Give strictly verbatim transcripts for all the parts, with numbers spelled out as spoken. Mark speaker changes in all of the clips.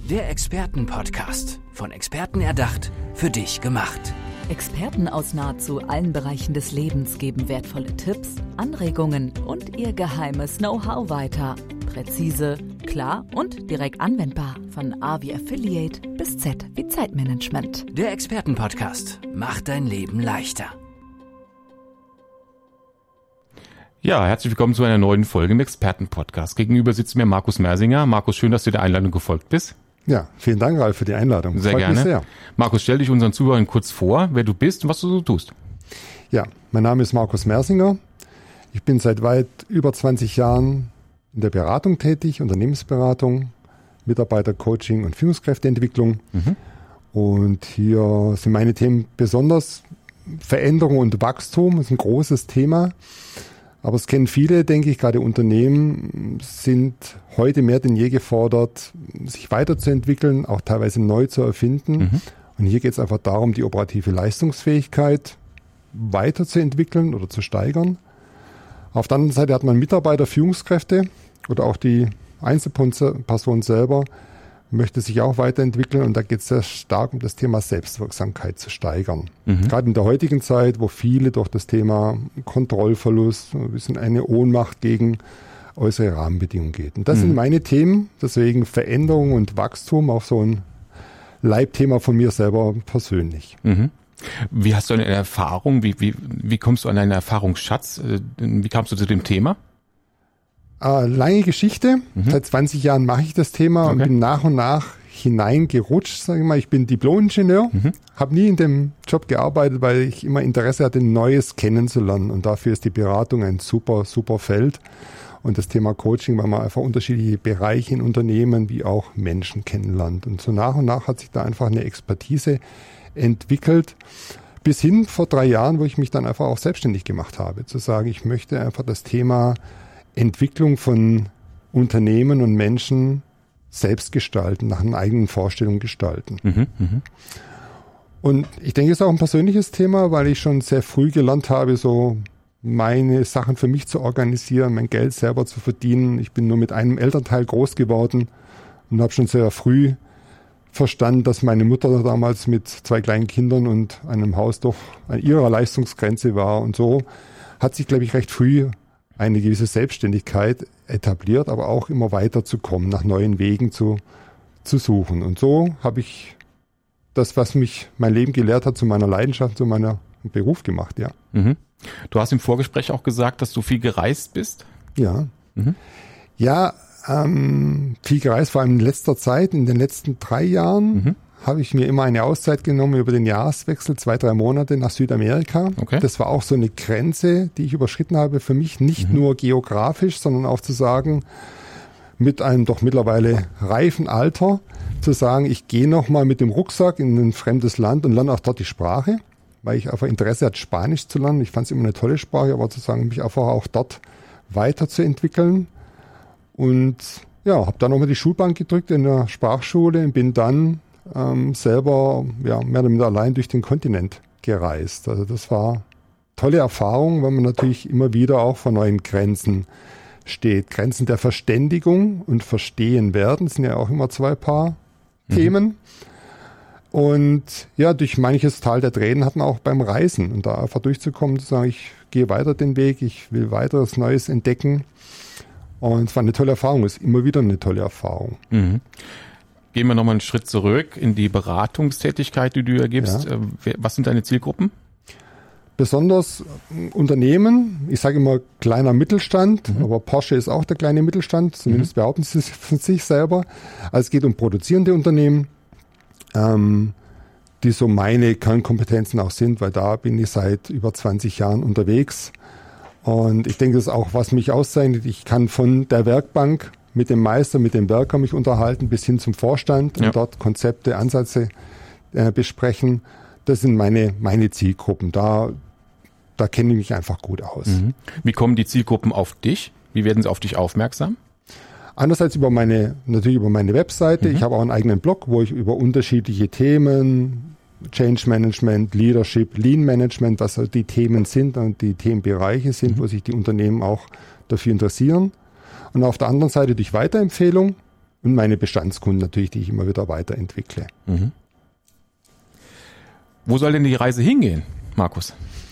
Speaker 1: Der Experten-Podcast. Von Experten erdacht, für dich gemacht.
Speaker 2: Experten aus nahezu allen Bereichen des Lebens geben wertvolle Tipps, Anregungen und ihr geheimes Know-how weiter. Präzise, klar und direkt anwendbar. Von A wie Affiliate bis Z wie Zeitmanagement.
Speaker 1: Der Experten-Podcast macht dein Leben leichter.
Speaker 3: Ja, herzlich willkommen zu einer neuen Folge im Experten-Podcast. Gegenüber sitzt mir Markus Mersinger. Markus, schön, dass du der Einladung gefolgt bist.
Speaker 4: Ja, vielen Dank, Ralf, für die Einladung.
Speaker 3: Sehr
Speaker 4: Freut
Speaker 3: gerne.
Speaker 4: Mich sehr.
Speaker 3: Markus, stell dich unseren Zuhörern kurz vor, wer du bist und was du so tust.
Speaker 4: Ja, mein Name ist Markus Mersinger. Ich bin seit weit über zwanzig Jahren in der Beratung tätig, Unternehmensberatung, Mitarbeitercoaching und Führungskräfteentwicklung. Mhm. Und hier sind meine Themen besonders Veränderung und Wachstum. Das ist ein großes Thema. Aber es kennen viele, denke ich, gerade Unternehmen sind heute mehr denn je gefordert, sich weiterzuentwickeln, auch teilweise neu zu erfinden. Mhm. Und hier geht es einfach darum, die operative Leistungsfähigkeit weiterzuentwickeln oder zu steigern. Auf der anderen Seite hat man Mitarbeiter, Führungskräfte oder auch die Einzelperson selber möchte sich auch weiterentwickeln, und da geht es sehr stark um das Thema Selbstwirksamkeit zu steigern. Mhm. Gerade in der heutigen Zeit, wo viele durch das Thema Kontrollverlust, ein bisschen eine Ohnmacht gegen äußere Rahmenbedingungen geht. Und das mhm. sind meine Themen, deswegen Veränderung und Wachstum, auch so ein Leibthema von mir selber persönlich.
Speaker 3: Mhm. Wie hast du eine Erfahrung, wie, wie, wie kommst du an deinen Erfahrungsschatz, wie kamst du zu dem Thema?
Speaker 4: Äh, lange Geschichte. Mhm. Seit zwanzig Jahren mache ich das Thema okay. und bin nach und nach hineingerutscht, sage ich mal. Ich bin Diplom-Ingenieur, mhm. habe nie in dem Job gearbeitet, weil ich immer Interesse hatte, Neues kennenzulernen. Und dafür ist die Beratung ein super, super Feld. Und das Thema Coaching, weil man einfach unterschiedliche Bereiche in Unternehmen wie auch Menschen kennenlernt. Und so nach und nach hat sich da einfach eine Expertise entwickelt. Bis hin vor drei Jahren, wo ich mich dann einfach auch selbstständig gemacht habe. Zu sagen, ich möchte einfach das Thema Entwicklung von Unternehmen und Menschen selbst gestalten, nach einer eigenen Vorstellung gestalten. Mhm, mh. Und ich denke, es ist auch ein persönliches Thema, weil ich schon sehr früh gelernt habe, so meine Sachen für mich zu organisieren, mein Geld selber zu verdienen. Ich bin nur mit einem Elternteil groß geworden und habe schon sehr früh verstanden, dass meine Mutter damals mit zwei kleinen Kindern und einem Haus doch an ihrer Leistungsgrenze war. Und so hat sich, glaube ich, recht früh eine gewisse Selbstständigkeit etabliert, aber auch immer weiter zu kommen, nach neuen Wegen zu, zu suchen. Und so habe ich das, was mich mein Leben gelehrt hat, zu meiner Leidenschaft, zu meinem Beruf gemacht, ja.
Speaker 3: Mhm. Du hast im Vorgespräch auch gesagt, dass du viel gereist bist?
Speaker 4: Ja. Mhm. Ja, ähm, viel gereist, vor allem in letzter Zeit, in den letzten drei Jahren. Mhm. habe ich mir immer eine Auszeit genommen über den Jahreswechsel, zwei, drei Monate nach Südamerika. Okay. Das war auch so eine Grenze, die ich überschritten habe für mich, nicht mhm. nur geografisch, sondern auch zu sagen, mit einem doch mittlerweile reifen Alter, zu sagen, ich gehe nochmal mit dem Rucksack in ein fremdes Land und lerne auch dort die Sprache, weil ich einfach Interesse hatte, Spanisch zu lernen. Ich fand es immer eine tolle Sprache, aber zu sagen, mich einfach auch dort weiterzuentwickeln. Und ja, habe dann nochmal die Schulbank gedrückt in der Sprachschule und bin dann Ähm, selber ja, mehr oder minder allein durch den Kontinent gereist. Also das war tolle Erfahrung, weil man natürlich immer wieder auch vor neuen Grenzen steht. Grenzen der Verständigung und Verstehen werden sind ja auch immer zwei Paar mhm. Themen. Und ja, durch manches Tal der Tränen hat man auch beim Reisen. Und da einfach durchzukommen, zu sagen, ich gehe weiter den Weg, ich will weiter was Neues entdecken. Und es war eine tolle Erfahrung, es ist immer wieder eine tolle Erfahrung.
Speaker 3: Mhm. Gehen wir nochmal einen Schritt zurück in die Beratungstätigkeit, die du ergibst. Ja. Was sind deine Zielgruppen?
Speaker 4: Besonders Unternehmen, ich sage immer kleiner Mittelstand, mhm. aber Porsche ist auch der kleine Mittelstand, zumindest mhm. behaupten sie von sich selber. Also es geht um produzierende Unternehmen, ähm, die so meine Kernkompetenzen auch sind, weil da bin ich seit über zwanzig Jahren unterwegs. Und ich denke, das ist auch, was mich auszeichnet. Ich kann von der Werkbank mit dem Meister, mit dem Werker mich unterhalten, bis hin zum Vorstand ja. und dort Konzepte, Ansätze äh, besprechen. Das sind meine, meine Zielgruppen. Da, da kenne ich mich einfach gut aus.
Speaker 3: Mhm. Wie kommen die Zielgruppen auf dich? Wie werden sie auf dich aufmerksam?
Speaker 4: Einerseits über meine, natürlich über meine Webseite. Mhm. Ich habe auch einen eigenen Blog, wo ich über unterschiedliche Themen, Change Management, Leadership, Lean Management, was die Themen sind und die Themenbereiche sind, mhm. wo sich die Unternehmen auch dafür interessieren. Und auf der anderen Seite durch Weiterempfehlung Und meine Bestandskunden natürlich, die ich immer wieder weiterentwickle.
Speaker 3: Mhm. Wo soll denn die Reise hingehen, Markus?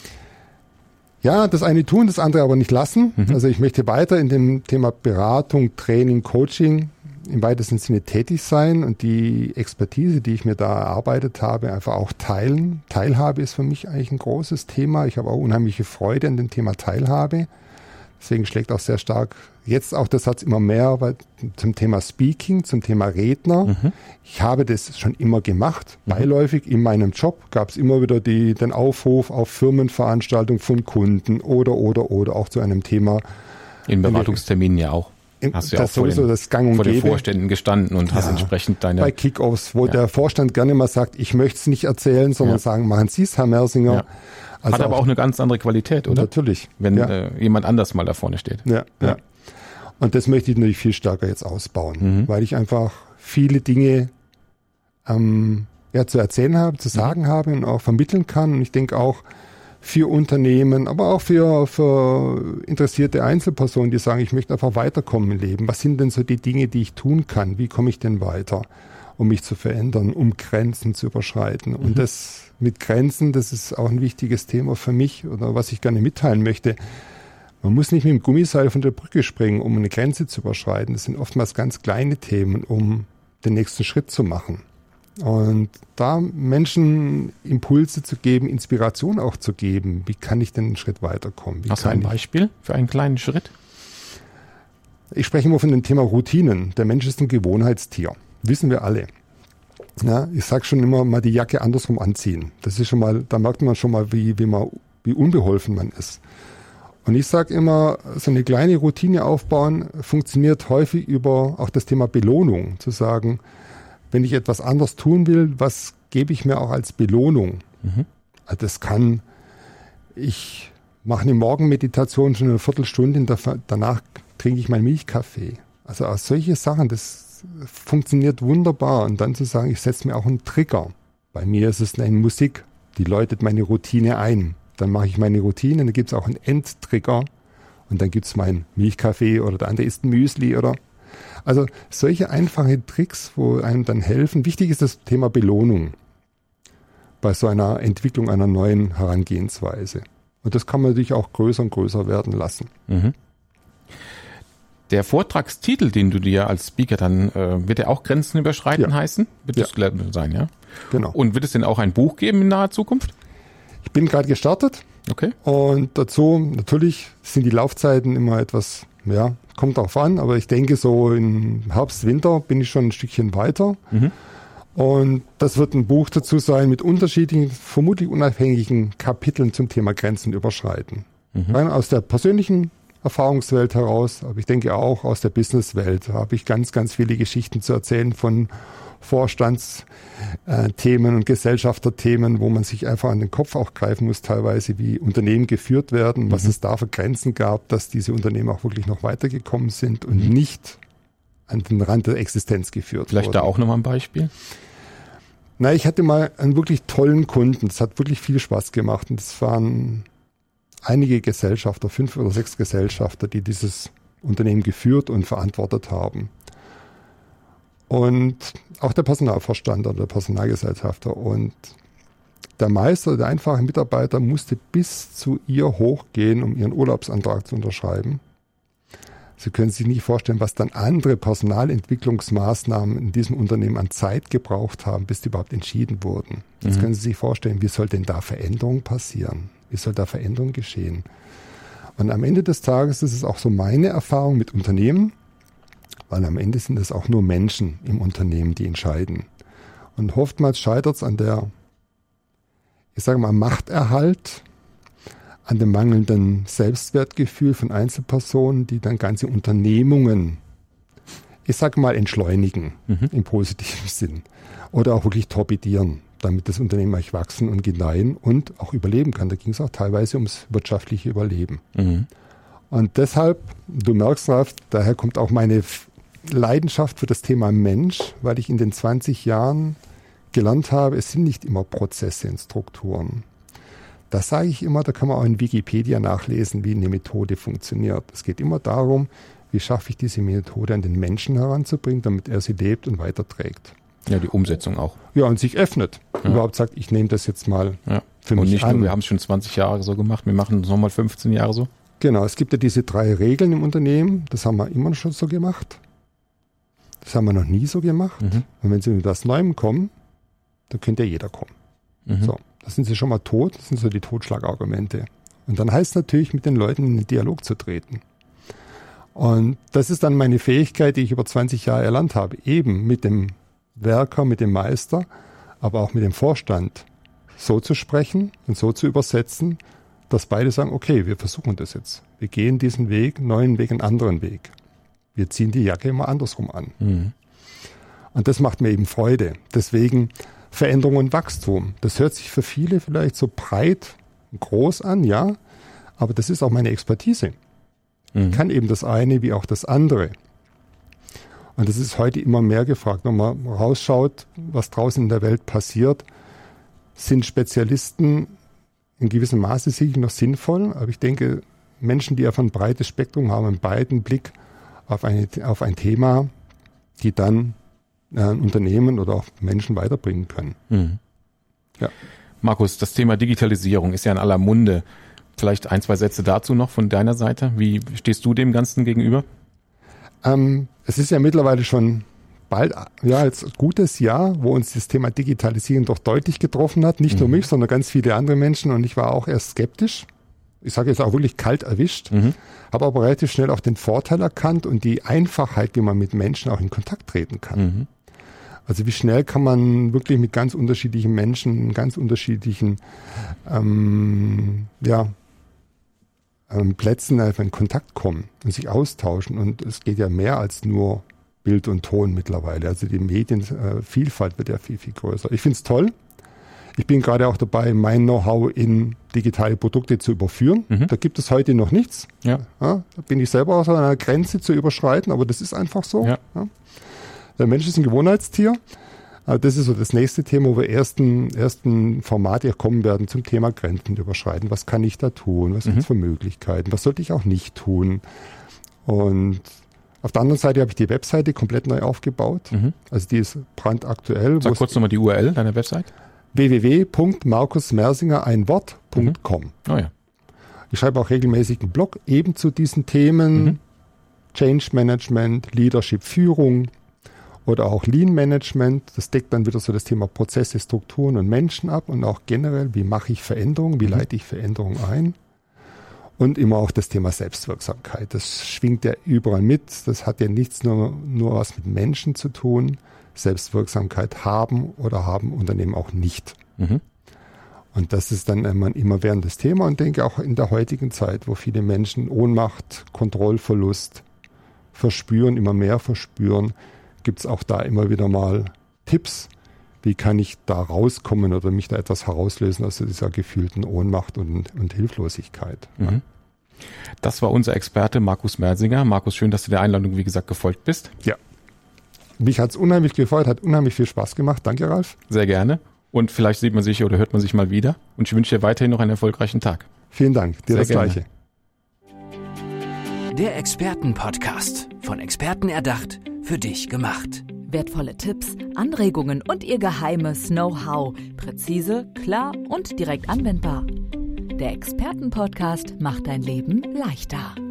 Speaker 4: Ja, das eine tun, das andere aber nicht lassen. Mhm. Also ich möchte weiter in dem Thema Beratung, Training, Coaching im weitesten Sinne tätig sein und die Expertise, die ich mir da erarbeitet habe, einfach auch teilen. Teilhabe ist für mich eigentlich ein großes Thema. Ich habe auch unheimliche Freude an dem Thema Teilhabe. Deswegen schlägt auch sehr stark jetzt auch der Satz immer mehr weil, zum Thema Speaking, zum Thema Redner. Mhm. Ich habe das schon immer gemacht, mhm. beiläufig in meinem Job gab es immer wieder die, den Aufruf auf Firmenveranstaltungen von Kunden oder, oder, oder auch zu einem Thema.
Speaker 3: In Beratungsterminen ja auch. Hast du ja auch vor den,
Speaker 4: das Gang und
Speaker 3: vor den
Speaker 4: Gäbe.
Speaker 3: Vorständen gestanden und ja, hast entsprechend deine...
Speaker 4: Bei Kickoffs, wo ja. der Vorstand gerne mal sagt, ich möchte es nicht erzählen, sondern ja. sagen, machen Sie es, Herr Mersinger.
Speaker 3: Ja. Also hat aber auch eine ganz andere Qualität, oder?
Speaker 4: Natürlich.
Speaker 3: Wenn
Speaker 4: ja.
Speaker 3: äh, jemand anders mal da vorne steht.
Speaker 4: Ja, ja, ja. Und das möchte ich natürlich viel stärker jetzt ausbauen, mhm. weil ich einfach viele Dinge ähm, ja, zu erzählen habe, zu sagen mhm. habe und auch vermitteln kann. Und ich denke auch für Unternehmen, aber auch für, für interessierte Einzelpersonen, die sagen, ich möchte einfach weiterkommen im Leben. Was sind denn so die Dinge, die ich tun kann? Wie komme ich denn weiter, um mich zu verändern, um Grenzen zu überschreiten? Mhm. Und das mit Grenzen, das ist auch ein wichtiges Thema für mich oder was ich gerne mitteilen möchte. Man muss nicht mit dem Gummiseil von der Brücke springen, um eine Grenze zu überschreiten. Das sind oftmals ganz kleine Themen, um den nächsten Schritt zu machen. Und da Menschen Impulse zu geben, Inspiration auch zu geben, wie kann ich denn einen Schritt weiterkommen? Wie
Speaker 3: Hast du ein Beispiel für einen kleinen Schritt?
Speaker 4: Ich spreche immer von dem Thema Routinen. Der Mensch ist ein Gewohnheitstier. Wissen wir alle. Ja, ich sage schon immer mal die Jacke andersrum anziehen. Das ist schon mal, da merkt man schon mal, wie, wie, man, wie unbeholfen man ist. Und ich sage immer, so eine kleine Routine aufbauen funktioniert häufig über auch das Thema Belohnung. Zu sagen, wenn ich etwas anders tun will, was gebe ich mir auch als Belohnung? Mhm. Also das kann, ich mache eine Morgenmeditation schon eine Viertelstunde, danach trinke ich meinen Milchkaffee. Also auch solche Sachen, das funktioniert wunderbar. Und dann zu sagen, ich setze mir auch einen Trigger. Bei mir ist es eine Musik, die läutet meine Routine ein. Dann mache ich meine Routine, dann gibt es auch einen Endtrigger und dann gibt es meinen Milchkaffee oder der andere isst ein Müsli oder... Also solche einfache Tricks, wo einem dann helfen. Wichtig ist das Thema Belohnung bei so einer Entwicklung einer neuen Herangehensweise. Und das kann man natürlich auch größer und größer werden lassen.
Speaker 3: Mhm. Der Vortragstitel, den du dir als Speaker dann, äh, wird er auch Grenzen überschreiten ja. heißen? Wird das ja. sein, ja?
Speaker 4: Genau.
Speaker 3: Und wird es denn auch ein Buch geben in naher Zukunft?
Speaker 4: Ich bin gerade gestartet.
Speaker 3: Okay.
Speaker 4: Und dazu, natürlich sind die Laufzeiten immer etwas, ja, kommt drauf an, aber ich denke so im Herbst, Winter bin ich schon ein Stückchen weiter. Mhm. Und das wird ein Buch dazu sein mit unterschiedlichen, vermutlich unabhängigen Kapiteln zum Thema Grenzen überschreiten. Mhm. Rein aus der persönlichen Erfahrungswelt heraus, aber ich denke auch aus der Businesswelt habe ich ganz, ganz viele Geschichten zu erzählen von Vorstandsthemen und Gesellschafterthemen, wo man sich einfach an den Kopf auch greifen muss, teilweise wie Unternehmen geführt werden, was mhm. es da für Grenzen gab, dass diese Unternehmen auch wirklich noch weitergekommen sind und mhm. nicht an den Rand der Existenz geführt
Speaker 3: Vielleicht
Speaker 4: wurden.
Speaker 3: Da auch nochmal ein Beispiel?
Speaker 4: Na, ich hatte mal einen wirklich tollen Kunden, das hat wirklich viel Spaß gemacht und das waren einige Gesellschafter, fünf oder sechs Gesellschafter, die dieses Unternehmen geführt und verantwortet haben. Und auch der Personalvorstand oder der Personalgesellschafter. Und der Meister, der einfache Mitarbeiter, musste bis zu ihr hochgehen, um ihren Urlaubsantrag zu unterschreiben. Sie können sich nicht vorstellen, was dann andere Personalentwicklungsmaßnahmen in diesem Unternehmen an Zeit gebraucht haben, bis die überhaupt entschieden wurden. Jetzt mhm. können Sie sich vorstellen, wie soll denn da Veränderung passieren? Wie soll da Veränderung geschehen? Und am Ende des Tages ist es auch so meine Erfahrung mit Unternehmen, weil am Ende sind es auch nur Menschen im Unternehmen, die entscheiden. Und oftmals scheitert es an der, ich sage mal, Machterhalt, an dem mangelnden Selbstwertgefühl von Einzelpersonen, die dann ganze Unternehmungen, ich sage mal, entschleunigen, mhm. im positiven Sinn. Oder auch wirklich torpedieren, damit das Unternehmen euch wachsen und gedeihen und auch überleben kann. Da ging es auch teilweise ums wirtschaftliche Überleben. Mhm. Und deshalb, du merkst, Ralf, daher kommt auch meine Leidenschaft für das Thema Mensch, weil ich in den zwanzig Jahren gelernt habe, es sind nicht immer Prozesse und Strukturen. Das sage ich immer, da kann man auch in Wikipedia nachlesen, wie eine Methode funktioniert. Es geht immer darum, wie schaffe ich diese Methode an den Menschen heranzubringen, damit er sie lebt und weiterträgt.
Speaker 3: Ja, die Umsetzung auch.
Speaker 4: Ja, und sich öffnet. Ja. Überhaupt sagt, ich nehme das jetzt mal ja. für mich
Speaker 3: und nicht
Speaker 4: an.
Speaker 3: Nur, wir haben es schon zwanzig Jahre so gemacht, wir machen es nochmal fünfzehn Jahre so.
Speaker 4: Genau, es gibt ja diese drei Regeln im Unternehmen, das haben wir immer schon so gemacht. Das haben wir noch nie so gemacht. Mhm. Und wenn Sie mit etwas Neuem kommen, dann könnte ja jeder kommen. Mhm. So, da sind Sie schon mal tot, das sind so die Totschlagargumente. Und dann heißt es natürlich, mit den Leuten in den Dialog zu treten. Und das ist dann meine Fähigkeit, die ich über zwanzig Jahre erlernt habe, eben mit dem Werker, mit dem Meister, aber auch mit dem Vorstand so zu sprechen und so zu übersetzen, dass beide sagen, okay, wir versuchen das jetzt. Wir gehen diesen Weg, neuen Weg, einen anderen Weg. Wir ziehen die Jacke immer andersrum an. Mhm. Und das macht mir eben Freude. Deswegen Veränderung und Wachstum. Das hört sich für viele vielleicht so breit und groß an, ja, aber das ist auch meine Expertise. Mhm. Ich kann eben das eine wie auch das andere. Und das ist heute immer mehr gefragt. Wenn man rausschaut, was draußen in der Welt passiert, sind Spezialisten in gewissem Maße sicher noch sinnvoll. Aber ich denke, Menschen, die einfach ein breites Spektrum haben, einen breiten Blick auf, eine, auf ein Thema, die dann ein Unternehmen oder auch Menschen weiterbringen können.
Speaker 3: Mhm. Ja. Markus, das Thema Digitalisierung ist ja in aller Munde. Vielleicht ein, zwei Sätze dazu noch von deiner Seite. Wie stehst du dem Ganzen gegenüber?
Speaker 4: Ähm, es ist ja mittlerweile schon bald, ja, jetzt ein gutes Jahr, wo uns das Thema Digitalisierung doch deutlich getroffen hat. Nicht mhm. nur mich, sondern ganz viele andere Menschen. Und ich war auch erst skeptisch. Ich sage jetzt auch wirklich kalt erwischt. Mhm. Habe aber relativ schnell auch den Vorteil erkannt und die Einfachheit, wie man mit Menschen auch in Kontakt treten kann. Mhm. Also wie schnell kann man wirklich mit ganz unterschiedlichen Menschen, ganz unterschiedlichen ähm, ja, ähm, Plätzen einfach in Kontakt kommen und sich austauschen. Und es geht ja mehr als nur Bild und Ton mittlerweile. Also die Medienvielfalt wird ja viel, viel größer. Ich finde es toll. Ich bin gerade auch dabei, mein Know-how in digitale Produkte zu überführen. Mhm. Da gibt es heute noch nichts. Ja. Ja, da bin ich selber aus einer Grenze zu überschreiten, aber das ist einfach so. Ja. Ja. Der Mensch ist ein Gewohnheitstier. Das ist so das nächste Thema, wo wir ersten, ersten Formate kommen werden zum Thema Grenzen überschreiten. Was kann ich da tun? Was mhm. gibt es für Möglichkeiten? Was sollte ich auch nicht tun? Und auf der anderen Seite habe ich die Webseite komplett neu aufgebaut. Mhm. Also die ist brandaktuell.
Speaker 3: Sag kurz nochmal die U R L deiner Website.
Speaker 4: w w w punkt markus mersinger ein wort punkt com. Mhm. Oh ja. Ich schreibe auch regelmäßig einen Blog eben zu diesen Themen. Mhm. Change Management, Leadership, Führung. Oder auch Lean Management, das deckt dann wieder so das Thema Prozesse, Strukturen und Menschen ab und auch generell, wie mache ich Veränderungen, wie leite ich Veränderungen ein und immer auch das Thema Selbstwirksamkeit. Das schwingt ja überall mit, das hat ja nichts nur, nur was mit Menschen zu tun. Selbstwirksamkeit haben oder haben Unternehmen auch nicht. Mhm. Und das ist dann immer ein immerwährendes Thema und denke auch in der heutigen Zeit, wo viele Menschen Ohnmacht, Kontrollverlust verspüren, immer mehr verspüren, gibt es auch da immer wieder mal Tipps, wie kann ich da rauskommen oder mich da etwas herauslösen aus dieser gefühlten Ohnmacht und, und Hilflosigkeit. Mhm. Ja.
Speaker 3: Das war unser Experte Markus Mersinger. Markus, schön, dass du der Einladung, wie gesagt, gefolgt bist.
Speaker 4: Ja, mich hat es unheimlich gefreut, hat unheimlich viel Spaß gemacht. Danke, Ralf.
Speaker 3: Sehr gerne. Und vielleicht sieht man sich oder hört man sich mal wieder. Und ich wünsche dir weiterhin noch einen erfolgreichen Tag.
Speaker 4: Vielen Dank, dir Sehr das gerne. Gleiche.
Speaker 1: Der Expertenpodcast, von Experten erdacht, für dich gemacht.
Speaker 2: Wertvolle Tipps, Anregungen und ihr geheimes Know-how. Präzise, klar und direkt anwendbar. Der Expertenpodcast macht dein Leben leichter.